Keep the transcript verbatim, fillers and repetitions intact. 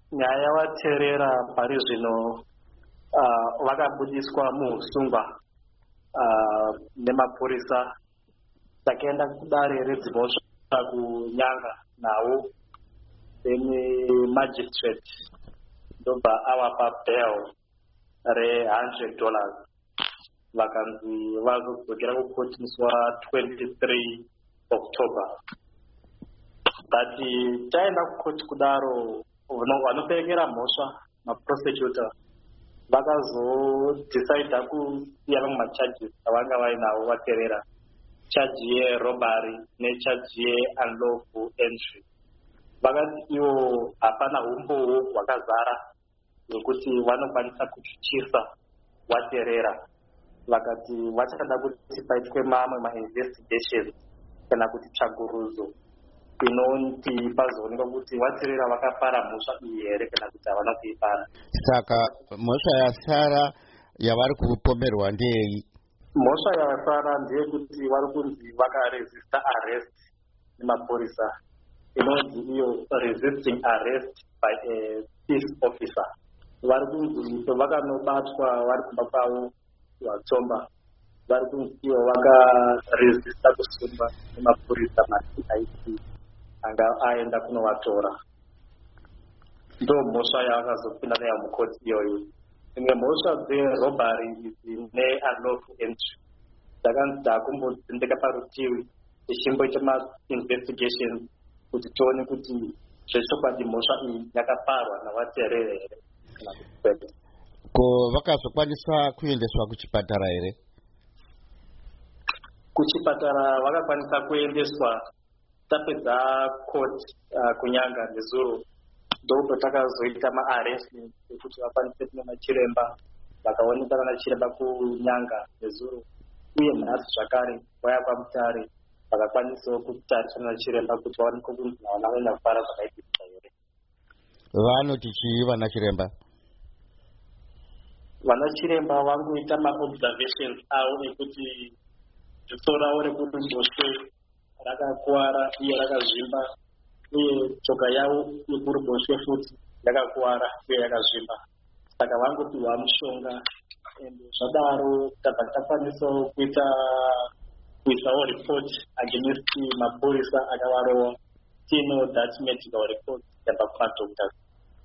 nyaya wateerera pari zvino uh, vakabudiswa muusungwa uh, nemapurisa takaenda kudare redzimhosva kunyanga nawo then magistrate ndobva avapa bail re-hundred dollars vakanzi vazodzokera kukotiswa twenty-three October. But taenda kukoti kudaro vanoperekera mhosva maprosecutor vakazodecida kusiya vamwe macharges avanga vainawo vateerera charge yerobbery necharge yeunlawful entry. Vakati ivo hapana umbowo hwakazara hwekuti vanokwanisa kutyisa wateerera. Vakati vachada kuti paitwe mamwe mainvestigation kana kuti tsvagurudzo inoti pazooneka kuti wateerera vakapara mhosva iyi here kana kuti havana kuipara. Saka mhosva yasara yavari kupomerwa ndeyei? Mhosva yasara ndeyekuti vari kunzi vakaresista arrest nemapurisa inonzi iyo resisting arrest by a peace officer. Vari kunzi pavakanobatwa vari kumba kwavo vatsomba vari kunzi ivo vakaresista kusungwa nemapurisa mati anga aenda kunovatora. Ndo mhosva yavakazopinda nayo mukoti iyoyo. Imwe mhosva dzerobbery idzi neunlawful entry dzakanzi dzakumbodzendeka parutivi ichimboita mainvestigation kuti tione kuti zvechokwadi mhosva iyi yakaparwa navateereri here kana kuti kwete. Ko vakazokwanisa kuendeswa kuchipatara here? Kuchipatara vakakwanisa kuendeswa tapedza court uh, kunyanga nezuro ndoko takazoita maarrest ekuti vakwanise kuna machiremba vakaonekana nachiremba kunyanga nezuro uye nhasi zvakare vaya kwamutare vakakwanisawo kutarisana nachiremba kuti vaoneke kunzi havana kuenda kupara zvakaitika here. Vanoti chii vana chiremba? Vana chiremba vangoita maobservations avo ekuti dziso ravo rekuruboshwe rakakuwara uye rakazvimba uye tsoka yavo yekuruboshwe futi yakakuwara uye yakazvimba. Saka vangopiwa mushonga ende zvadaro tabva takwanisawo kuita kuisawo report against mapurisa akavarova tiino that medical report yabva kumadoctors.